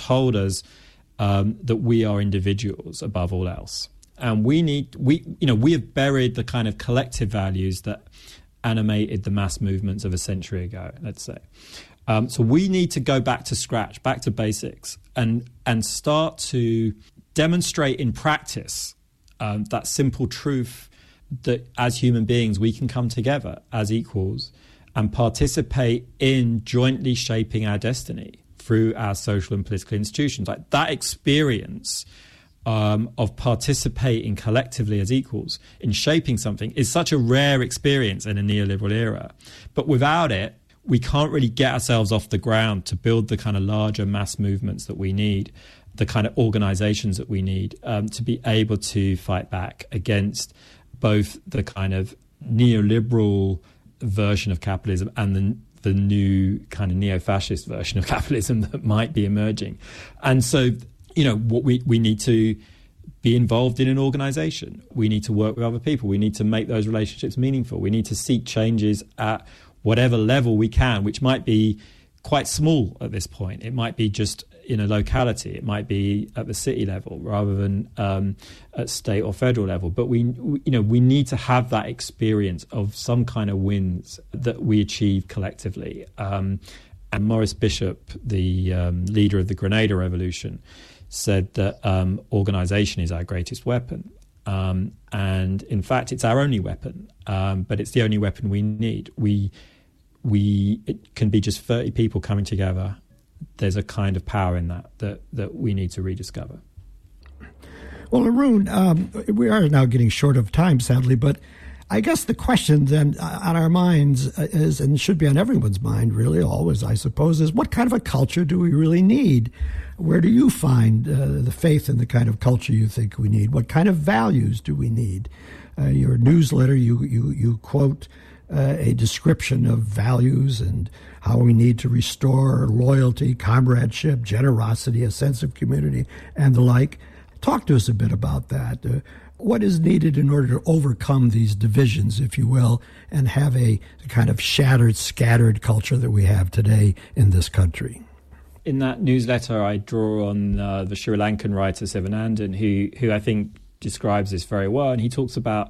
told us that we are individuals above all else. And we have buried the kind of collective values that animated the mass movements of a century ago, let's say. So we need to go back to scratch, back to basics, and start to demonstrate in practice that simple truth that as human beings we can come together as equals and participate in jointly shaping our destiny through our social and political institutions. Like that experience of participating collectively as equals in shaping something is such a rare experience in a neoliberal era. But without it, we can't really get ourselves off the ground to build the kind of larger mass movements that we need, the kind of organizations that we need to be able to fight back against both the kind of neoliberal version of capitalism and the new kind of neo-fascist version of capitalism that might be emerging. And so, what we need to be involved in an organization. We need to work with other people. We need to make those relationships meaningful. We need to seek changes at whatever level we can, which might be quite small at this point. It might be just in a locality. It might be at the city level rather than at state or federal level. But we need to have that experience of some kind of wins that we achieve collectively. And Maurice Bishop, the leader of the Grenada Revolution, said that organisation is our greatest weapon. And in fact, it's our only weapon, but it's the only weapon we need. It can be just 30 people coming together. There's a kind of power in that we need to rediscover. Well, Arun, we are now getting short of time, sadly, but I guess the question then on our minds is, and should be on everyone's mind really always, I suppose, is what kind of a culture do we really need? Where do you find the faith in the kind of culture you think we need? What kind of values do we need? Your newsletter, you quote a description of values and how we need to restore loyalty, comradeship, generosity, a sense of community, and the like. Talk to us a bit about that. What is needed in order to overcome these divisions, if you will, and have a kind of shattered, scattered culture that we have today in this country? In that newsletter, I draw on the Sri Lankan writer Sivanandan, who I think describes this very well. And he talks about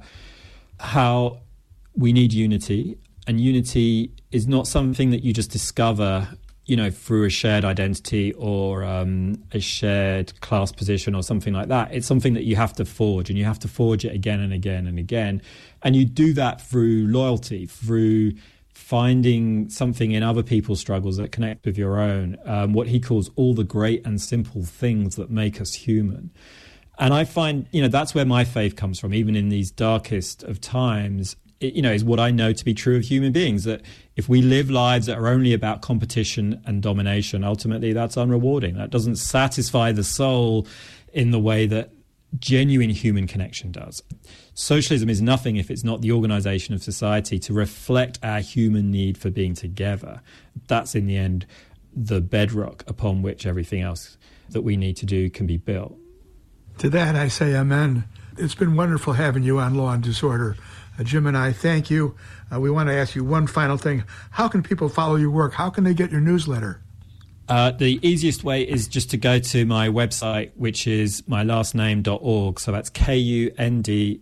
how we need unity, and unity is not something that you just discover, through a shared identity or a shared class position or something like that. It's something that you have to forge, and you have to forge it again and again and again. And you do that through loyalty, through finding something in other people's struggles that connect with your own, what he calls all the great and simple things that make us human. And I find, that's where my faith comes from, even in these darkest of times. Is what I know to be true of human beings, that if we live lives that are only about competition and domination, ultimately that's unrewarding. That doesn't satisfy the soul in the way that genuine human connection does. Socialism is nothing if it's not the organisation of society to reflect our human need for being together. That's, in the end, the bedrock upon which everything else that we need to do can be built. To that I say amen. It's been wonderful having you on Law and Disorder. Jim and I thank you. We want to ask you one final thing. How can people follow your work? How can they get your newsletter? The easiest way is just to go to my website, which is mylastname.org. So that's KUNDNANI.org.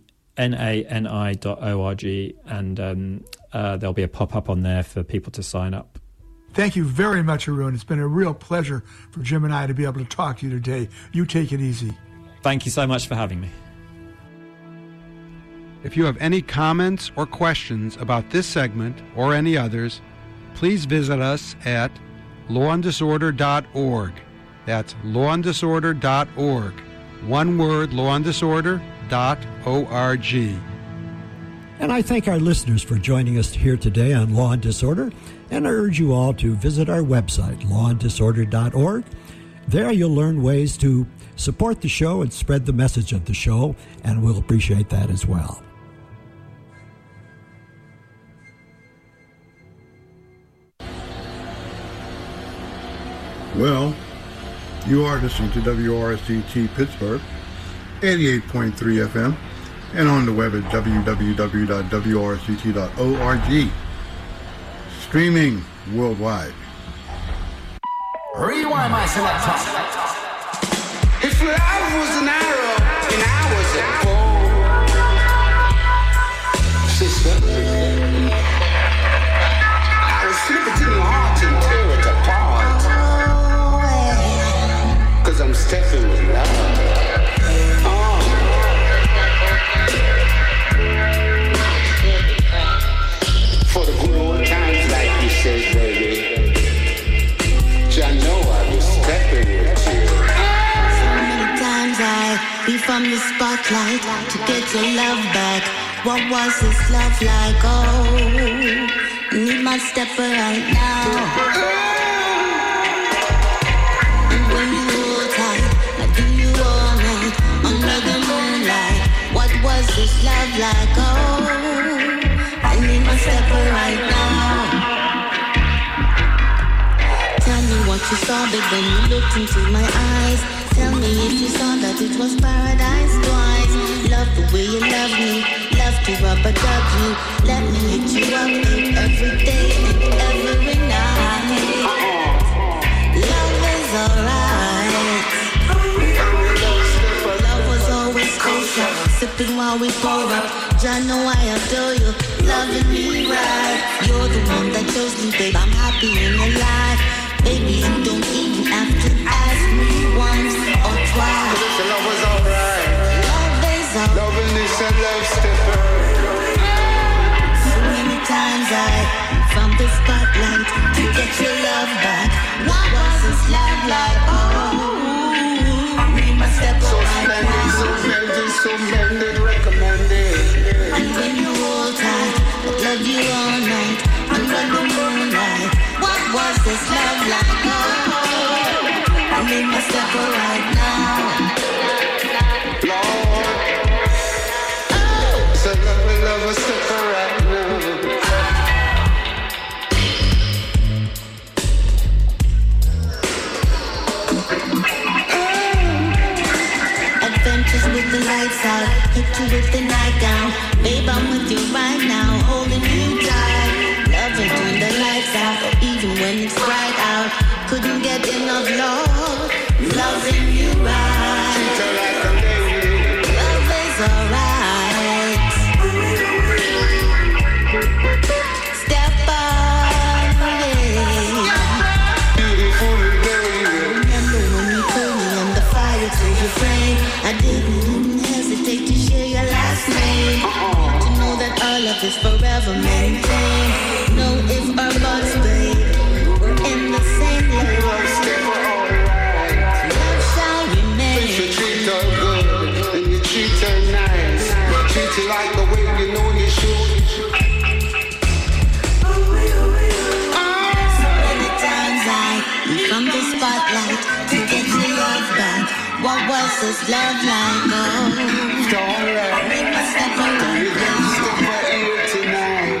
And there'll be a pop-up on there for people to sign up. Thank you very much, Arun. It's been a real pleasure for Jim and I to be able to talk to you today. You take it easy. Thank you so much for having me. If you have any comments or questions about this segment or any others, please visit us at lawanddisorder.org. That's lawanddisorder.org. One word, lawanddisorder.org. And I thank our listeners for joining us here today on Law and Disorder, and I urge you all to visit our website, lawanddisorder.org. There you'll learn ways to support the show and spread the message of the show, and we'll appreciate that as well. Well, you are listening to WRSCT Pittsburgh, 88.3 FM, and on the web at www.wrct.org. Streaming worldwide. Rewind my selector. If life was an arrow and I was a bow, sister, I would slip it in your heart and tear it apart. 'Cause I'm stepping with love. For the good old times, like you said, baby. I know I was stepping with you. So many times I be from the spotlight to get your love back. What was this love like? Oh, I need my stepper right now. And when you hold tight, I do you all night under the moonlight. What was this love like? Oh, I need my stepper right now. Tell me what you saw, babe, when you looked into my eyes. Tell me if you saw that it was paradise twice. Love the way you love me, love to rub-a-dub you. Let me hit you up every day and every night. Love is alright. Love was always kosher, sipping while we pour up. Jah know I adore you, loving me right. You're the one that chose me, babe, I'm happy in your life. Baby, you don't even have to ask me once or twice. The love was alright. Love is alright. Loving is a love stepper. So many times I from the spotlight to get your love back. What was this love like? Oh, me my step So right splendid, now. so melted, so mended, recommended. And when you hold tight, I love you all night under the moonlight. What was this love like? Oh, I need my stepper right now. Lord, so love a stepper right now. Adventures with the lights out, hit you with the nightgown. Babe, I'm with you right now, holding you tight. Loving when the lights out, or even when it's bright out. Couldn't get enough love, loving you right. Treat her like a lady. Love is alright. Step on Beautiful lady. Remember when you told me on the fire to your frame? I didn't hesitate to share your last name. To know that our love is forever maintained. No if or buts, babe. We're in the same lane. Love stepper alright. Love shall If you remain. treat her good and you treat her nice, treat her like the way you know you should. So many times I leave from the spotlight to get your love back. What was this love like? Oh, Alright. we must step You around. got to step her here tonight.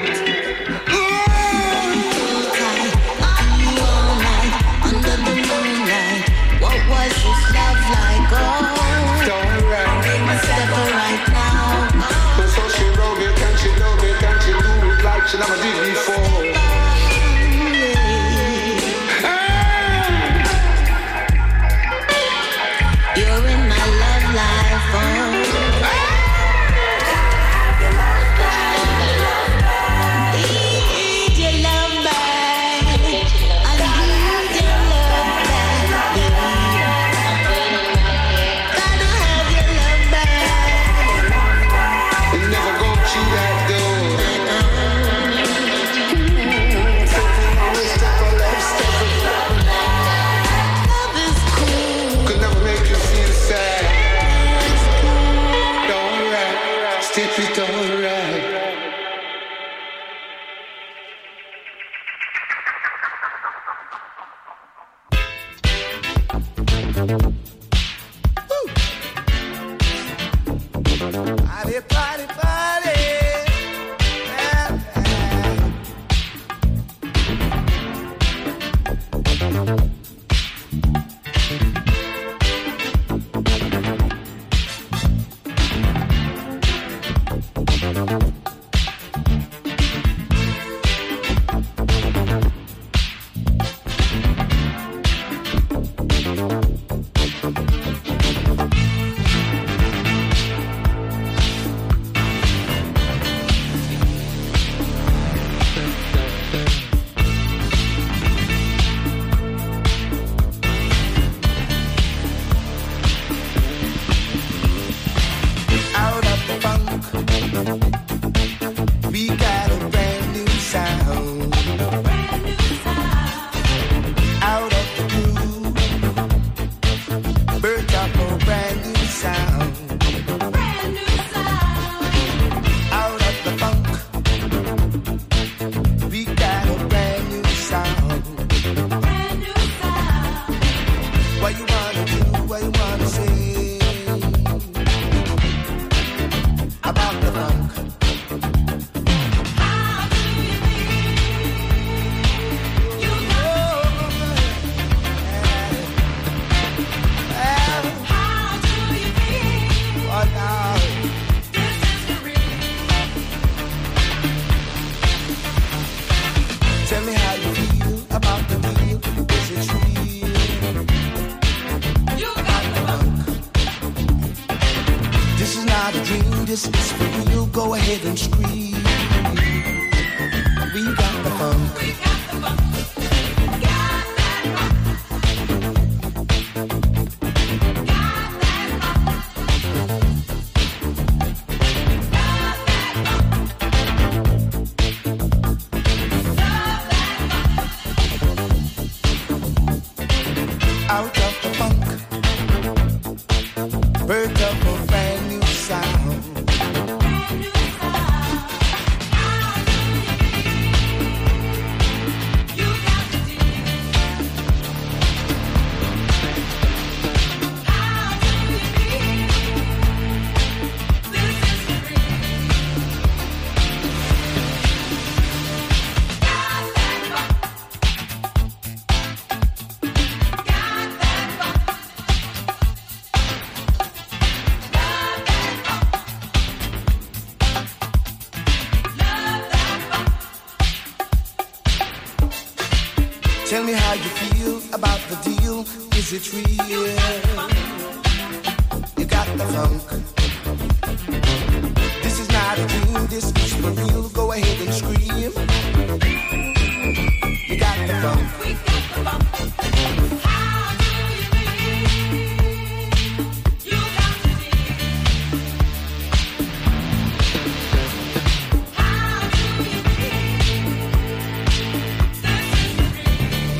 Hold tight, I'll do you all night under the moonlight. What was this love like? Oh, Alright. we must step right now. So she wrote it and she loved it and she do it like she never did before. You're in my love life. Oh. not a dream, this is for real. Go ahead and scream. We got the funk. We got the funk. Out of the funk, birth of a brand new sound. You got to do. How do you feel? This is free. Got that funk. Tell me how you feel about the deal. Is it real? You got the funk. This is not a dream, this is for real. Go ahead and scream. You got the funk. We got the funk. How do you feel? You got to feel. How do you feel? This is the dream.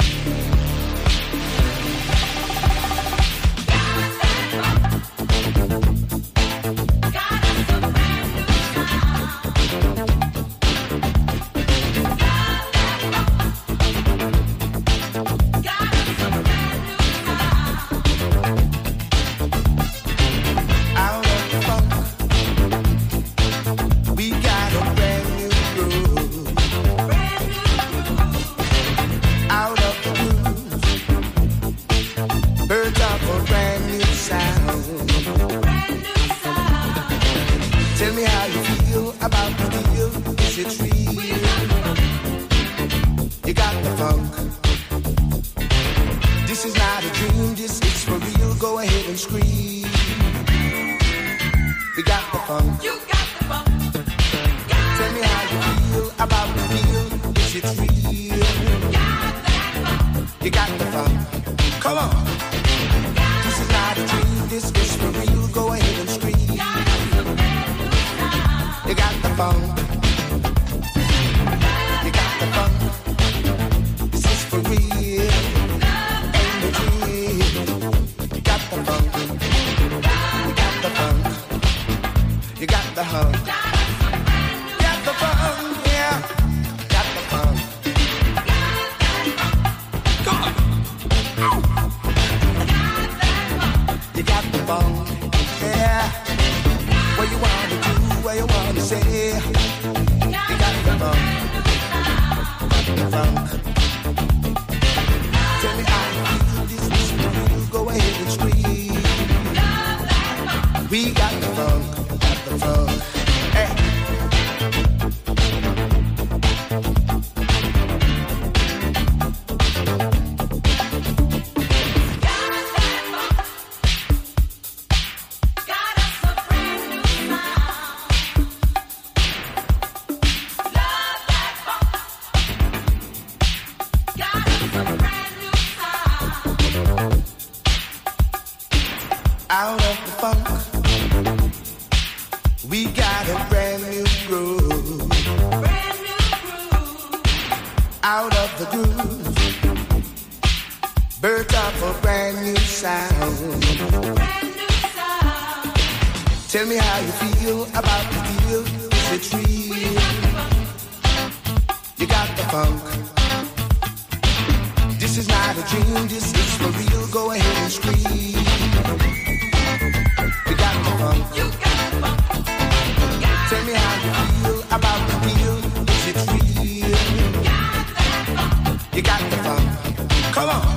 Tell me how you feel about the deal. Is it real? You got the funk. This is not a dream, this is for real. Go ahead and scream. We got the funk. You got the funk. Tell me how you feel about the deal. Is it real? You got the funk. Come on. This is not a dream, this is for real. Go ahead and scream. You got the funk. You got the funk. This is for real. Ain't no dream. You got the funk. You got the funk. You got the hunk. Got the funk, yeah. Got the funk. Come on. You got the funk, yeah. What you wanna do? What you wanna say? You got the funk. Funk. Tell me how you feel. This is for real. Go ahead and scream. We got the funk. Got the funk. Hey. Out of the funk, we got a brand new groove. Brand new groove. Out of the groove, birth of a brand new sound. Brand new sound. Tell me how you feel about the deal. Is it real? You got the funk. This is not a dream, this is for real. Go ahead and scream. You got the funk. You got the funk. Tell me how you feel about the deal. Is it real? You got the funk. Come on.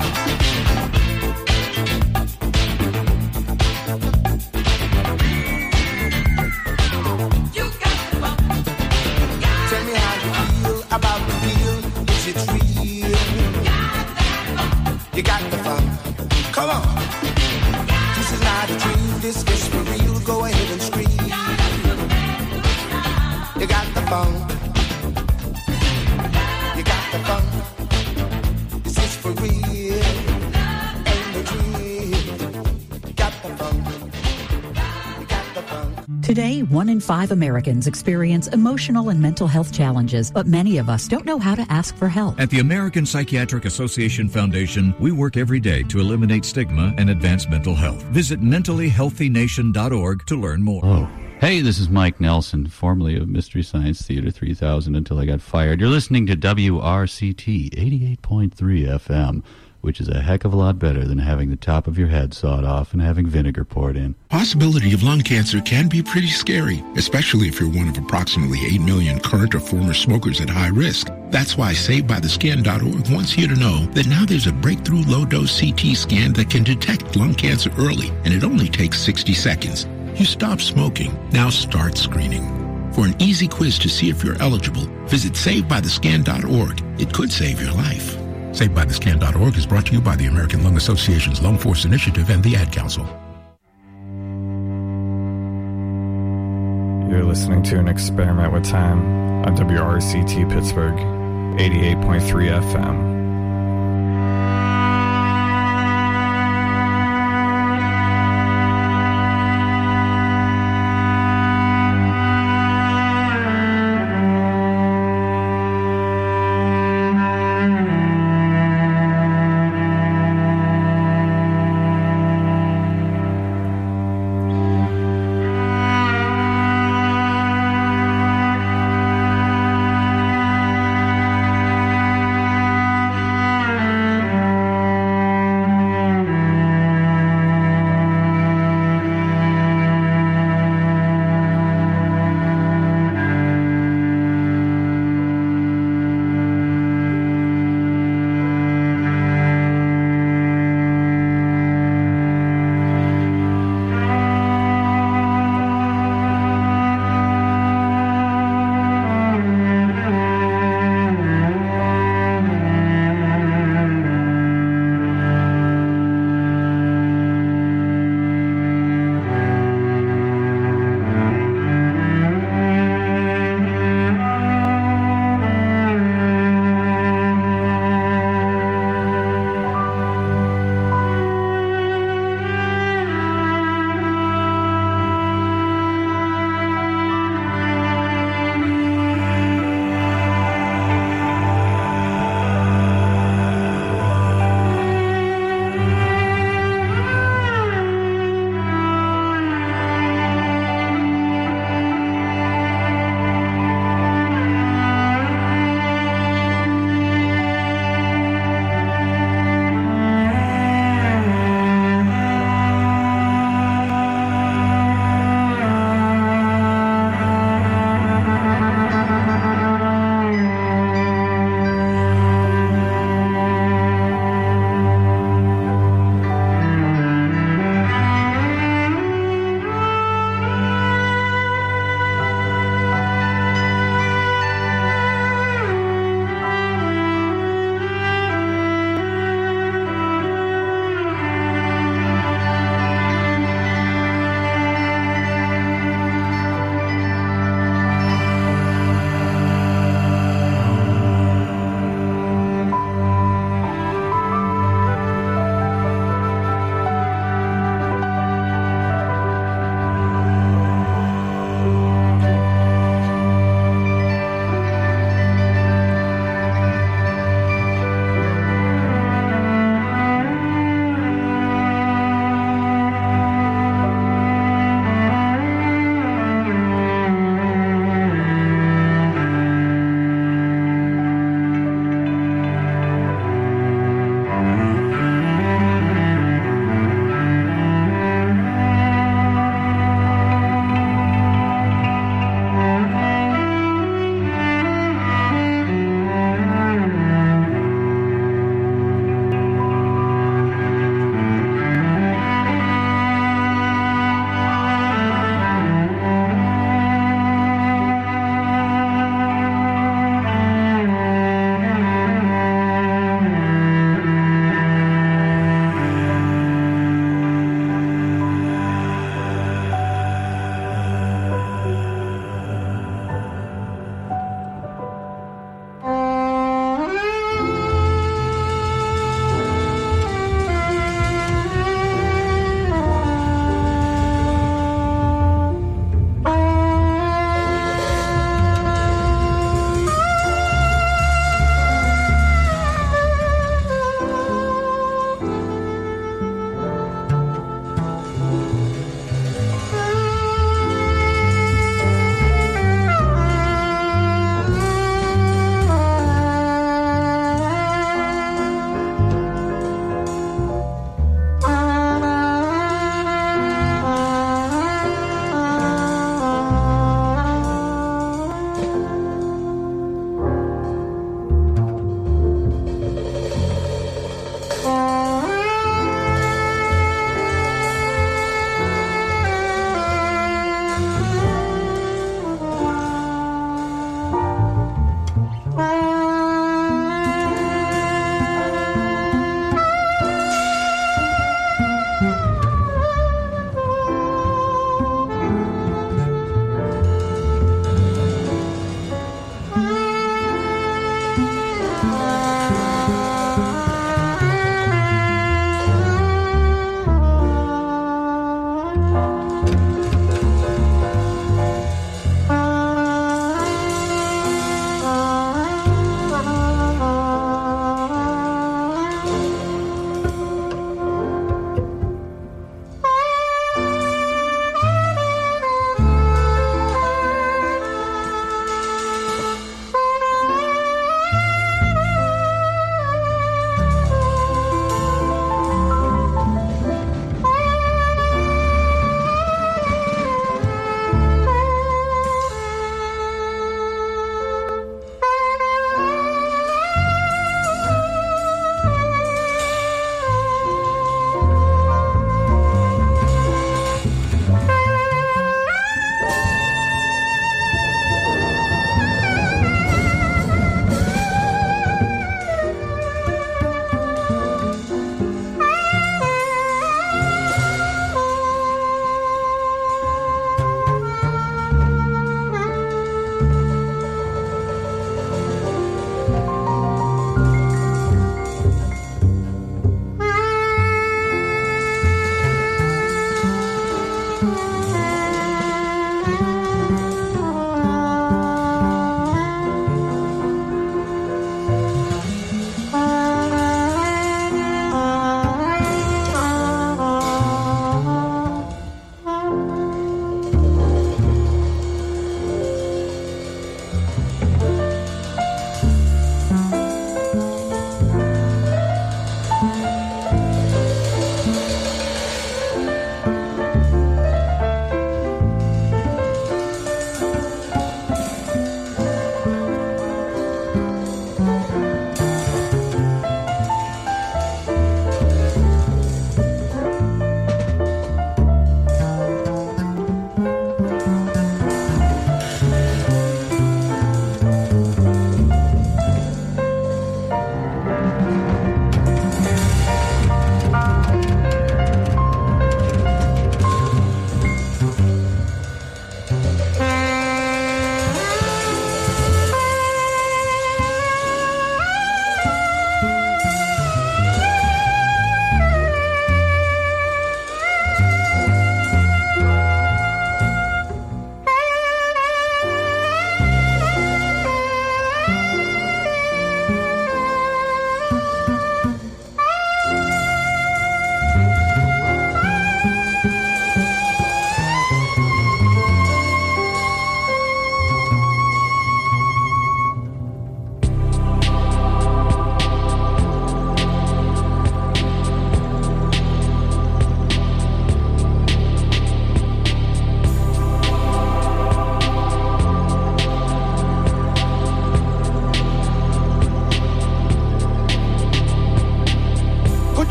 You got the funk. Tell me how you feel about the deal. Is it real? You got the funk. Come on. This is not a dream, this is for real. Go ahead and scream. funk. You got the funk. Is this for real? Ain't no drill. Got the funk. You got the funk. Today, 1 in 5 Americans experience emotional and mental health challenges, but many of us don't know how to ask for help. At the American Psychiatric Association Foundation, we work every day to eliminate stigma and advance mental health. Visit mentallyhealthynation.org to learn more. Oh. Hey, this is Mike Nelson, formerly of Mystery Science Theater 3000 until I got fired. You're listening to WRCT 88.3 FM, which is a heck of a lot better than having the top of your head sawed off and having vinegar poured in. Possibility of lung cancer can be pretty scary, especially if you're one of approximately 8 million current or former smokers at high risk. That's why SaveByTheScan.org wants you to know that now there's a breakthrough low-dose CT scan that can detect lung cancer early, and it only takes 60 seconds. You stop smoking, now start screening. For an easy quiz to see if you're eligible, visit SaveByTheScan.org. It could save your life. SaveByTheScan.org is brought to you by the American Lung Association's Lung Force Initiative and the Ad Council. You're listening to An Experiment with Time on WRCT Pittsburgh, 88.3 FM.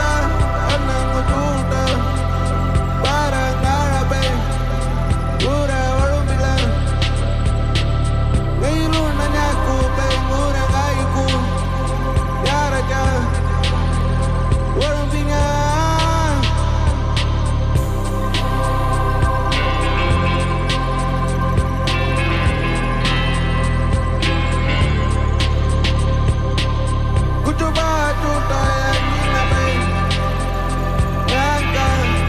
Kutu batu toya nina bay,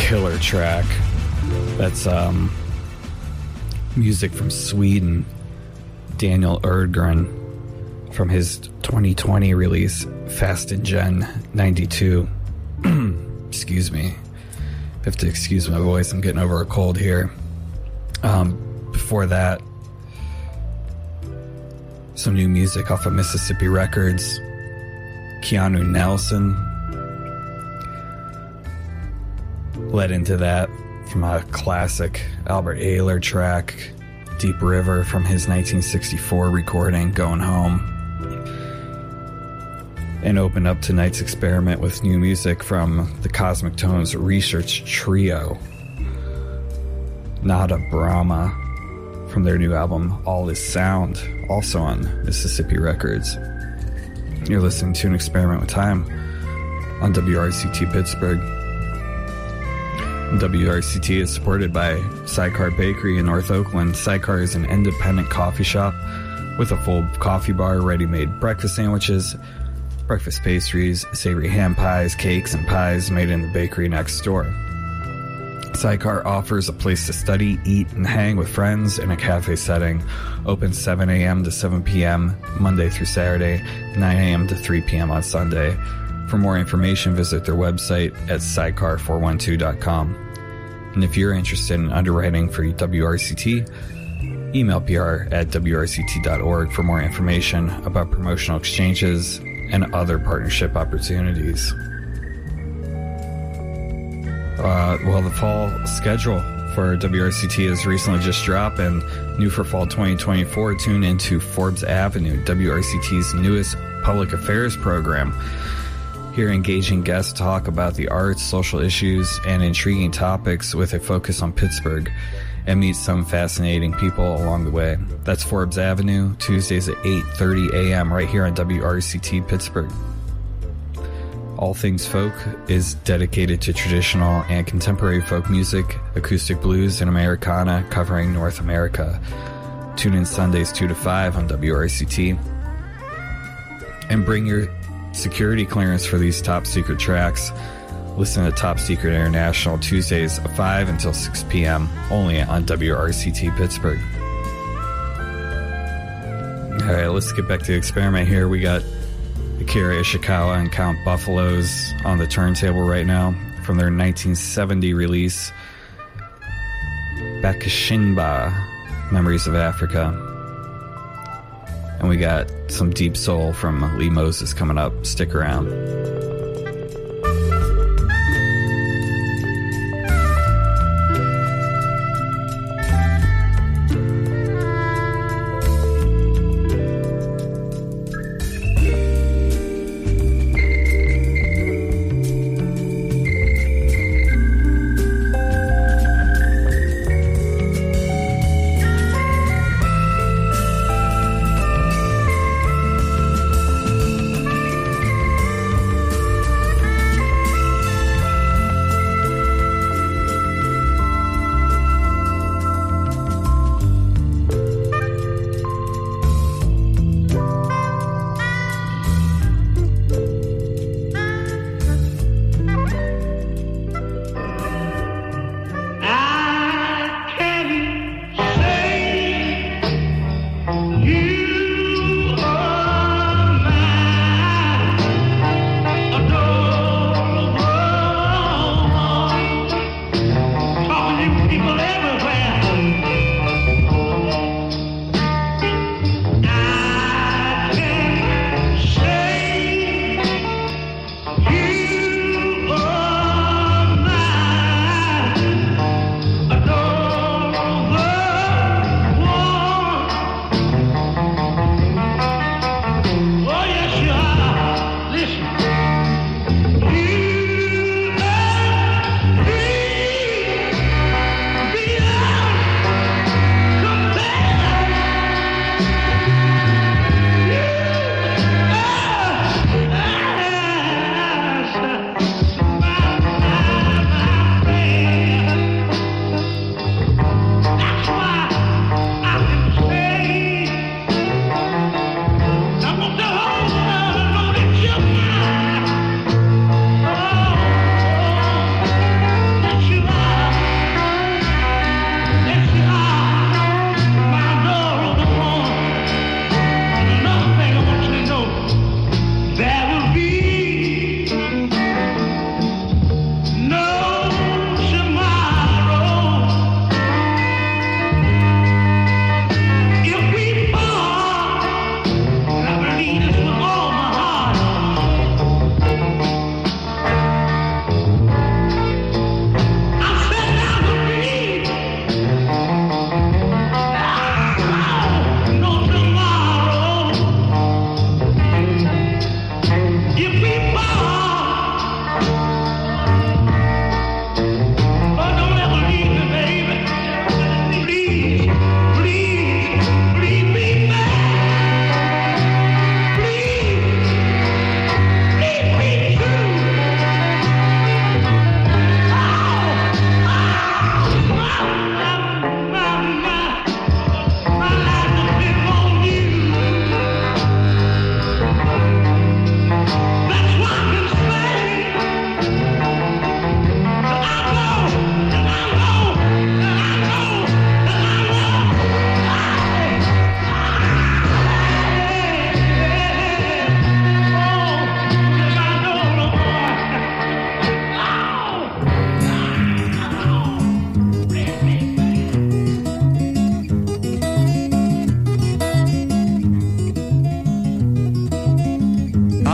killer track. That's music from Sweden. Daniel Erdgren from his 2020 release, Fast and Gen 92. Excuse me. I have to excuse my voice. I'm getting over a cold here. Before that, some new music off of Mississippi Records. Keanu Nelson led into that from a classic Albert Ayler track, Deep River, from his 1964 recording, Going Home. And opened up tonight's experiment with new music from the Cosmic Tones Research Trio, Nada Brahma, from their new album All Is Sound, also on Mississippi Records. You're listening to An Experiment with Time on WRCT Pittsburgh. WRCT is supported by Sycar Bakery in North Oakland. Sycar is an independent coffee shop with a full coffee bar, ready-made breakfast sandwiches, breakfast pastries, savory ham pies, cakes, and pies made in the bakery next door. Sycar offers a place to study, eat, and hang with friends in a cafe setting. Open 7 a.m. to 7 p.m. Monday through Saturday, 9 a.m. to 3 p.m. on Sunday. For more information, visit their website at sycar412.com. And if you're interested in underwriting for WRCT, email pr@wrct.org for more information about promotional exchanges and other partnership opportunities. Well, the fall schedule for WRCT has recently just dropped, and new for fall 2024, tune into Forbes Avenue, WRCT's newest public affairs program. Hear engaging guests talk about the arts, social issues, and intriguing topics with a focus on Pittsburgh, and meet some fascinating people along the way. That's Forbes Avenue, Tuesdays at 8:30 a.m. right here on WRCT Pittsburgh. All Things Folk is dedicated to traditional and contemporary folk music, acoustic blues, and Americana covering North America. Tune in Sundays 2 to 5 on WRCT. And bring your security clearance for these top secret tracks. Listen to Top Secret International Tuesdays 5 until 6 p.m. only on WRCT Pittsburgh. All right, let's get back to the experiment here. We got Akira Ishikawa and Count Buffaloes on the turntable right now from their 1970 release, Bakashinba, Memories of Africa. And we got some deep soul from Lee Moses coming up. Stick around.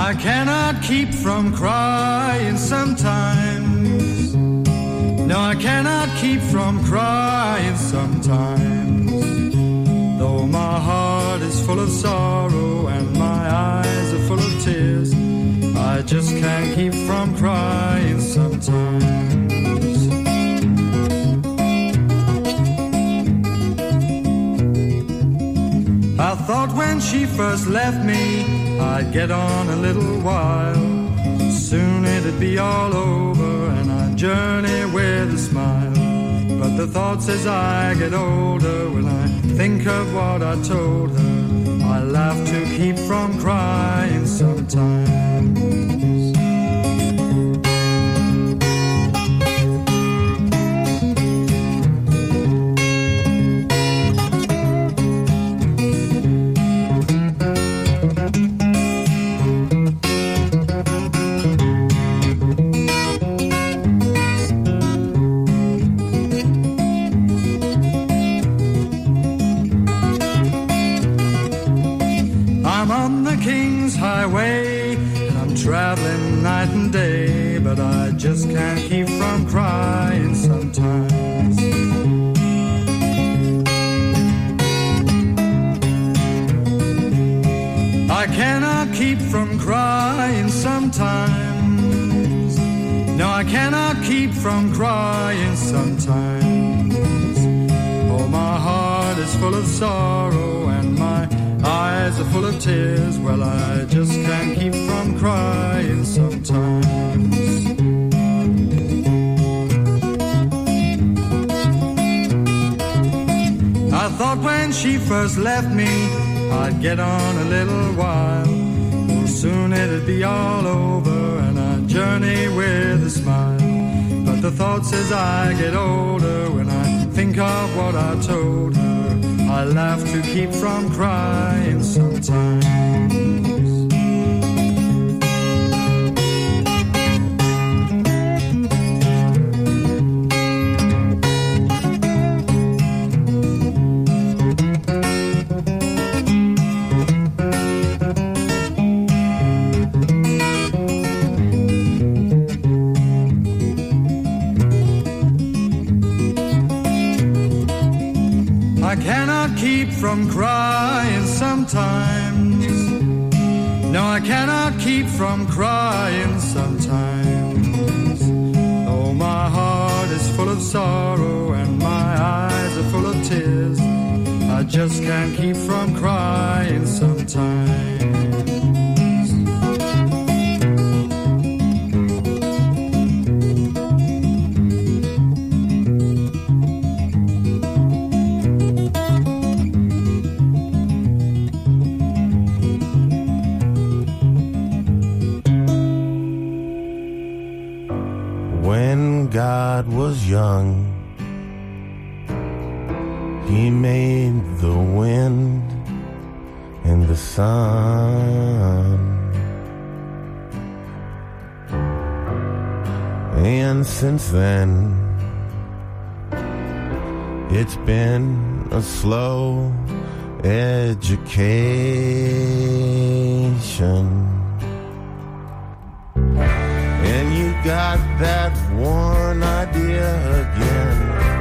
I cannot keep from crying sometimes. No, I cannot keep from crying sometimes. Though my heart is full of sorrow and my eyes are full of tears, I just can't keep from crying sometimes. I thought when she first left me I'd get on a little while. Soon it'd be all over and I'd journey with a smile. But the thoughts as I get older, when I think of what I told her, I laugh to keep from crying sometimes. Traveling night and day, but I just can't keep from crying sometimes. I cannot keep from crying sometimes. No, I cannot keep from crying sometimes. Oh, my heart is full of sorrow and my eyes are full of tears. Well, I just can't keep from crying sometimes. I thought when she first left me I'd get on a little while. Well, soon it'd be all over and I'd journey with a smile. But the thoughts as I get older, when I think of what I told her, I laugh to keep from crying sometimes. From crying sometimes. No, I cannot keep from crying sometimes. Oh, my heart is full of sorrow and my eyes are full of tears. I just can't keep from crying sometimes. God was young, He made the wind and the sun, and since then it's been a slow education. And you got that one idea again,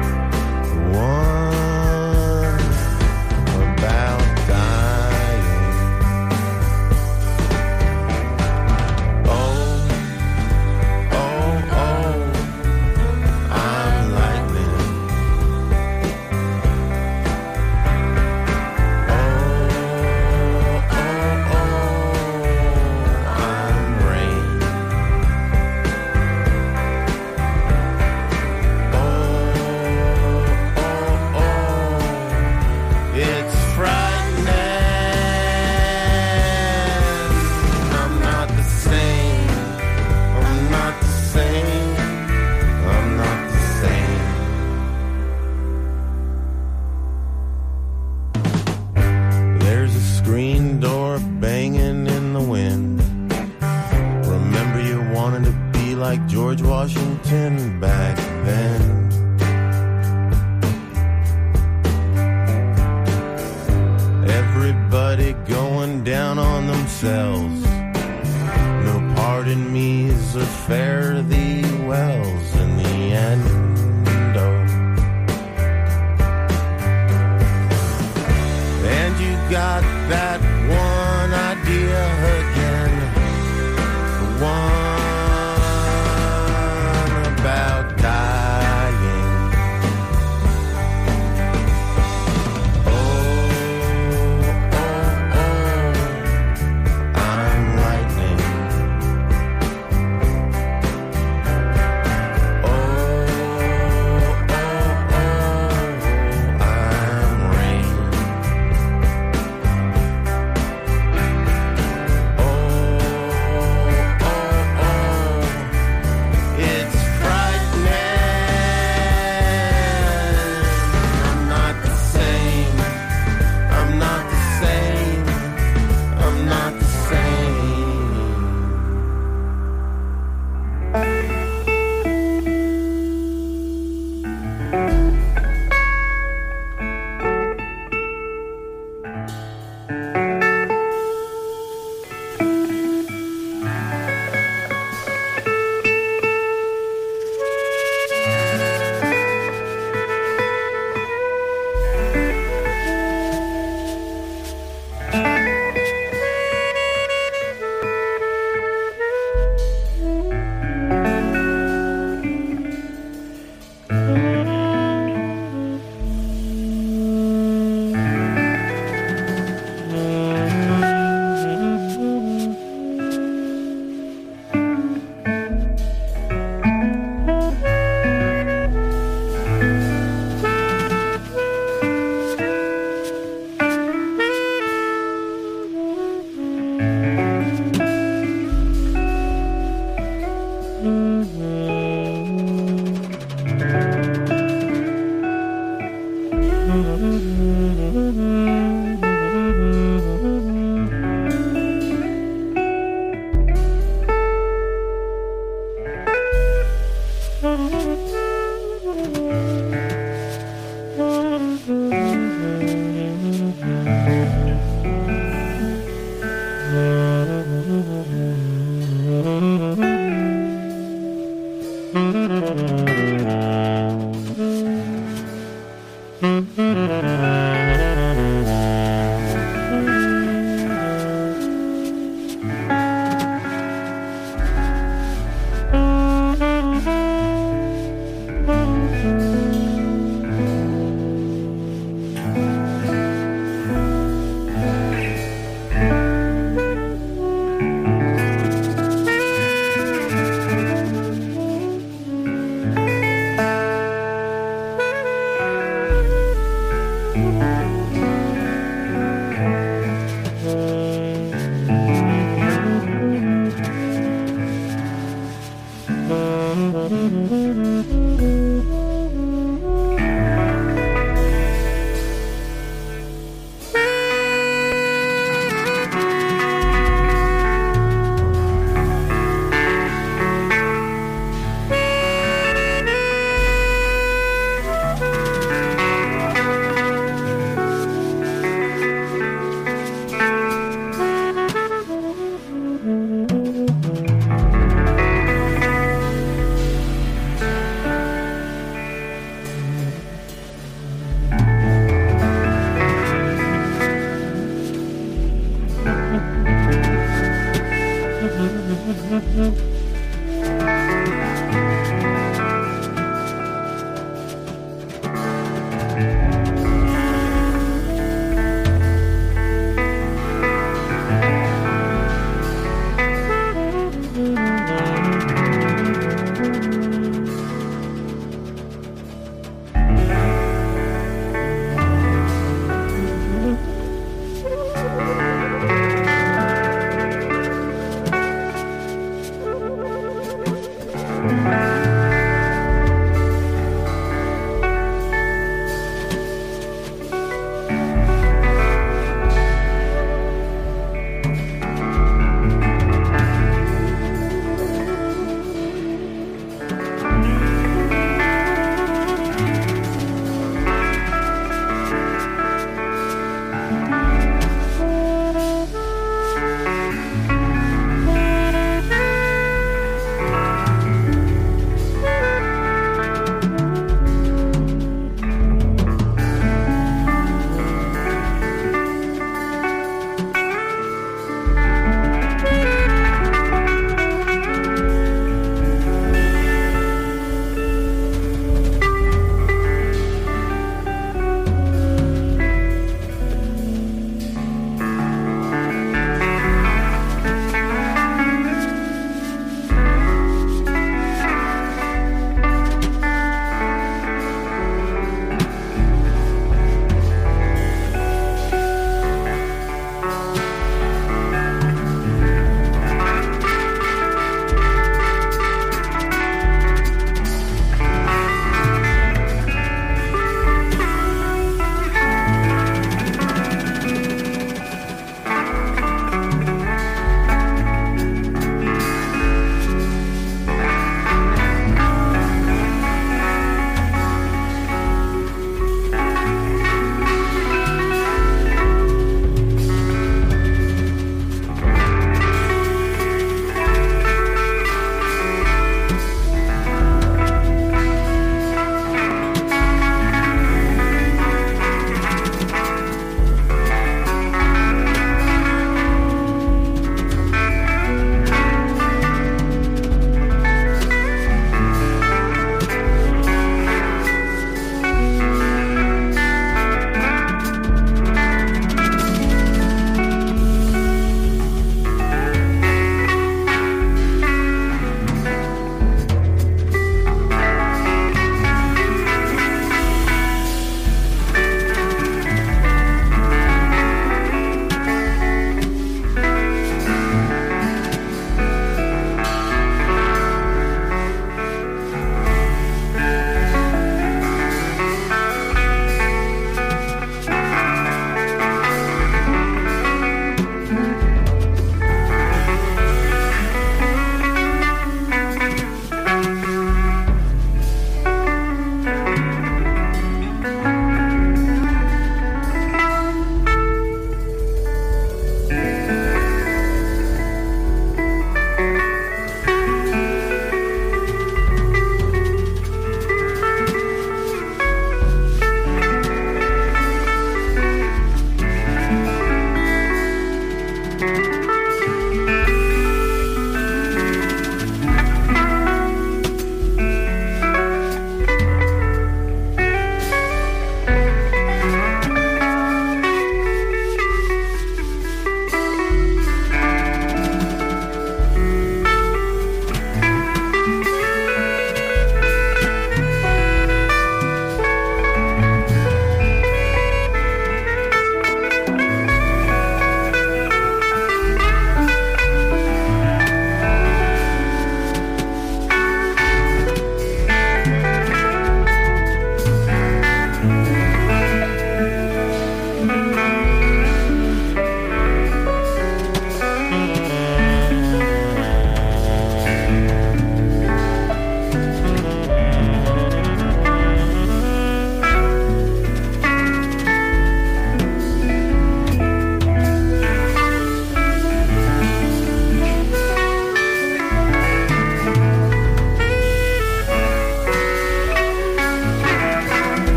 one about dying. Oh, oh, oh, I'm lightning. Oh, oh, oh, I'm rain. Like George Washington back then. Everybody going down on themselves. heart in me's a fare thee wells in the end. And you got that one idea again, the one about dying. Oh, oh, oh, I'm lightning. Oh, oh, oh, I'm rain. It's frightening. I'm not the same. I'm not the same. I'm not the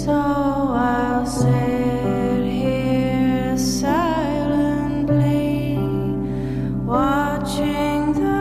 So I'll sit here silently, watching the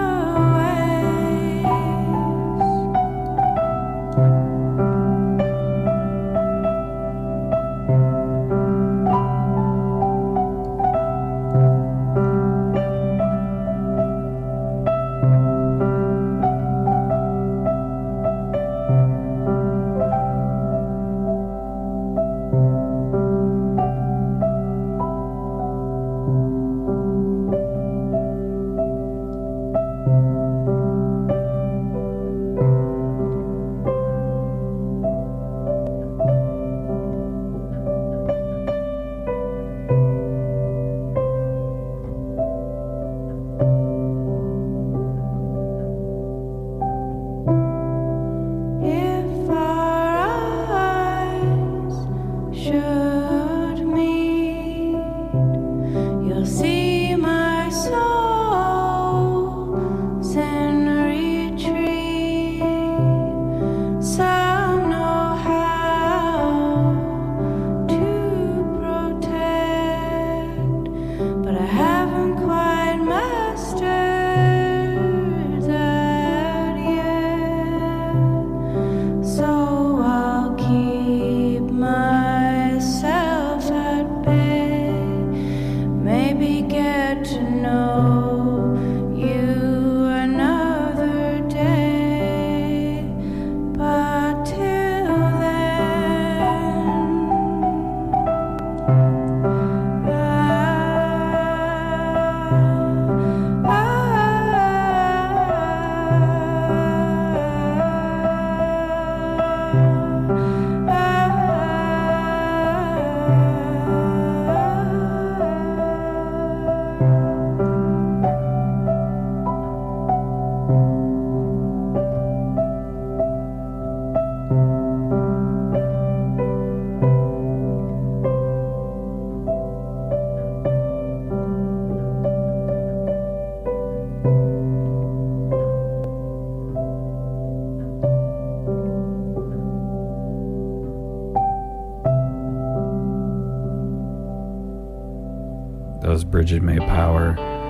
That was Bridget May Power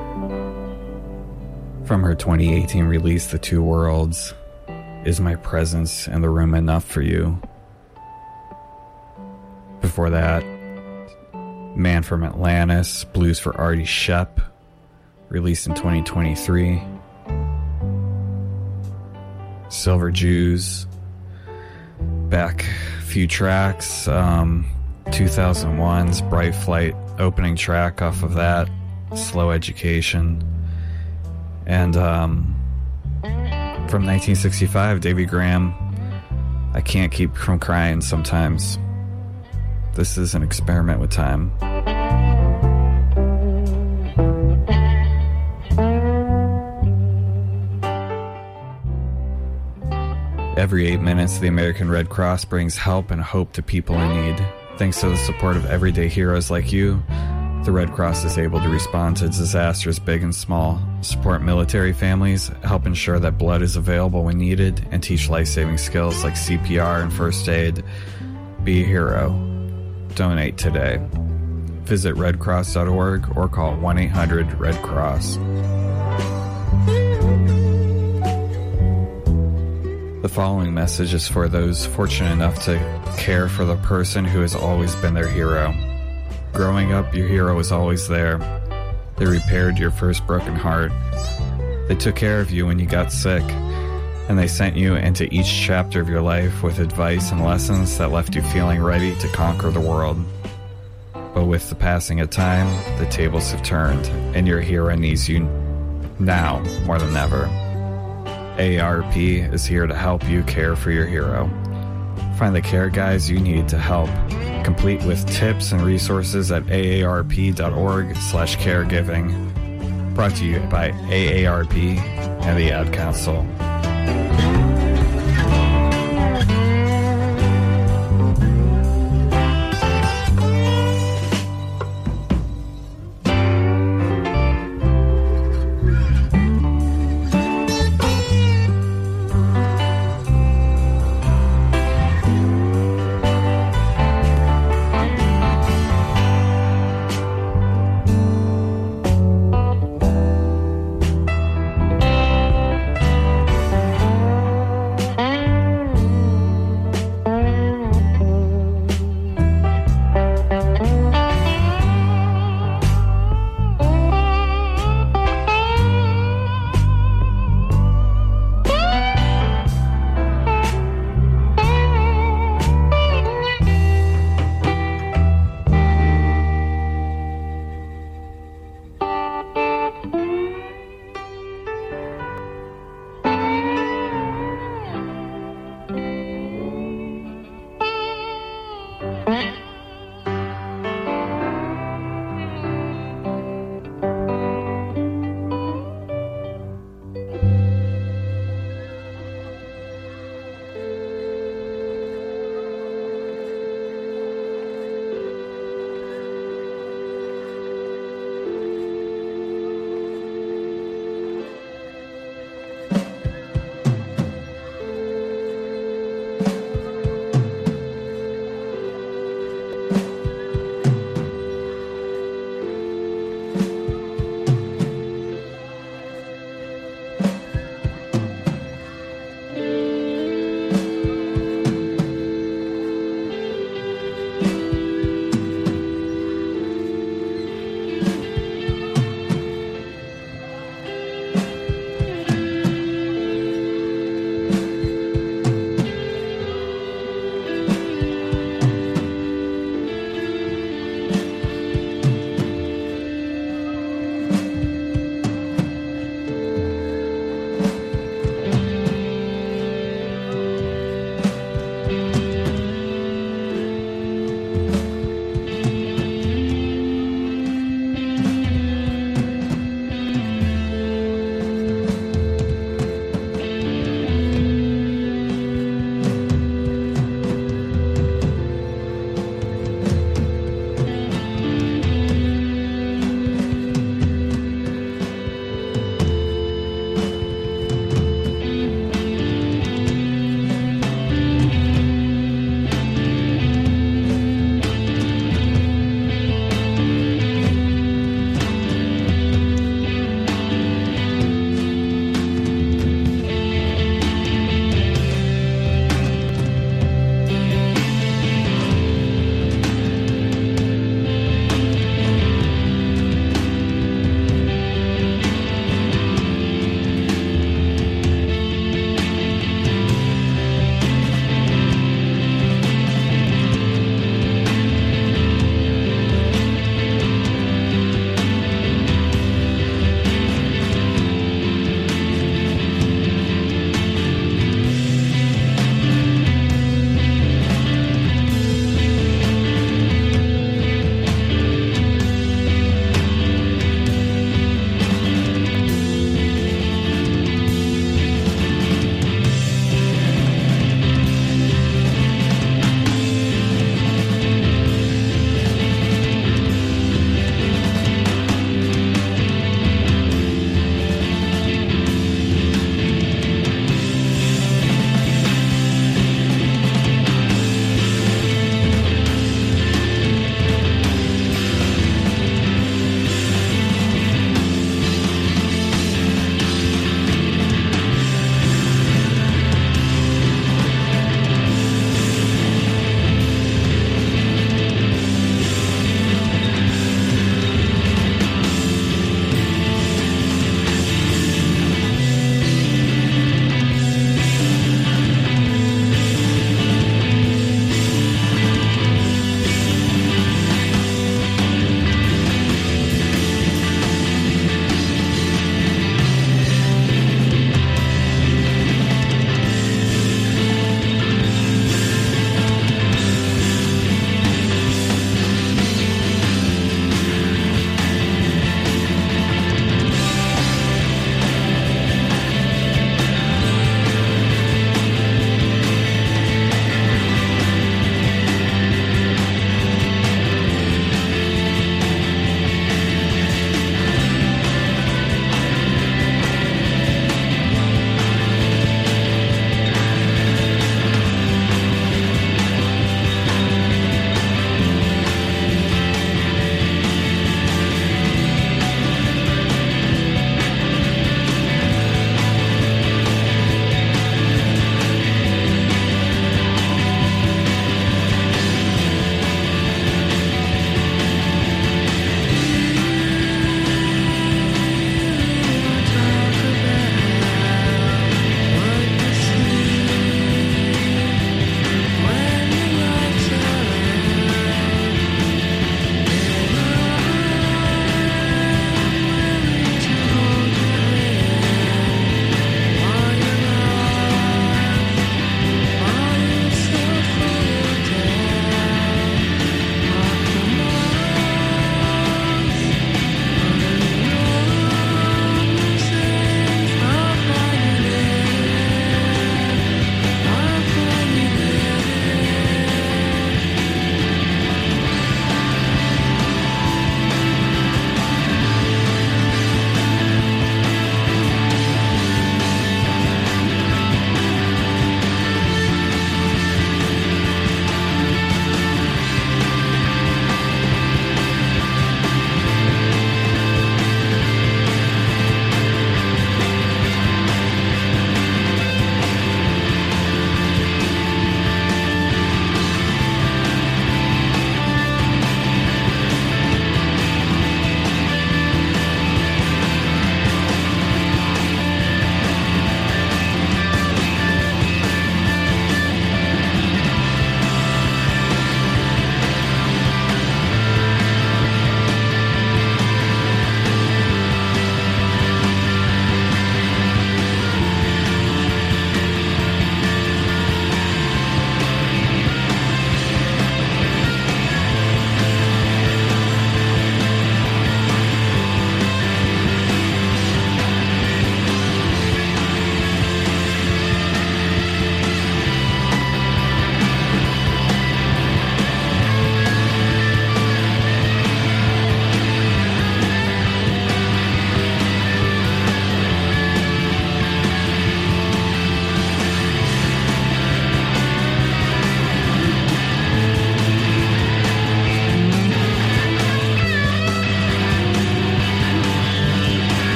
from her 2018 release, The Two Worlds. Is My Presence in the Room Enough for You? Before that, Man from Atlantis, Blues for Artie Shepp, released in 2023. Silver Jews, back a few tracks, 2001's Bright Flight opening track off of that, Slow Education. And from 1965, Davy Graham, I Can't Keep From Crying Sometimes. This is an experiment with time. Every 8 minutes, the American Red Cross brings help and hope to people in need. Thanks to the support of everyday heroes like you, the Red Cross is able to respond to disasters big and small, support military families, help ensure that blood is available when needed, and teach life-saving skills like CPR and first aid. Be a hero. Donate today. Visit redcross.org or call 1-800-RED-CROSS. The following message is for those fortunate enough to care for the person who has always been their hero. Growing up, your hero was always there. They repaired your first broken heart. They took care of you when you got sick, and they sent you into each chapter of your life with advice and lessons that left you feeling ready to conquer the world. But with the passing of time, the tables have turned, and your hero needs you now more than ever. AARP is here to help you care for your hero. Find the care guides you need to help, complete with tips and resources at aarp.org/caregiving. Brought to you by AARP and the Ad Council.